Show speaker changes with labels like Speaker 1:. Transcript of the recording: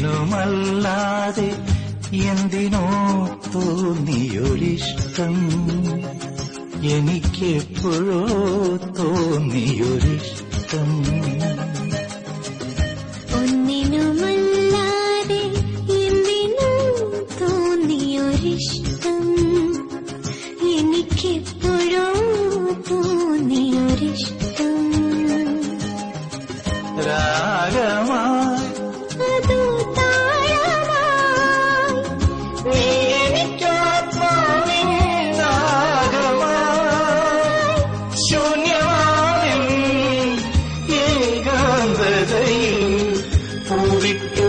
Speaker 1: ഒന്നിനുമല്ലാതെ എന്തിനോ തോന്നിയൊരിഷ്ടം, എനിക്കെപ്പോഴോ തോന്നിയൊരിഷ്ടം.
Speaker 2: ഒന്നിനുമല്ലാതെ എന്തിനോ തോന്നിയൊരിഷ്ടം, എനിക്കെപ്പോഴോ തോന്നിയൊരിഷ്ടം.
Speaker 1: രാഗമായി
Speaker 2: അതു താളമായി, നീ എനിക്കാത്മാവിൻ
Speaker 1: രാഗമായി ശൂന്യമാവിൻ ഏകാന്തതയിൽ പൂവിട്ടു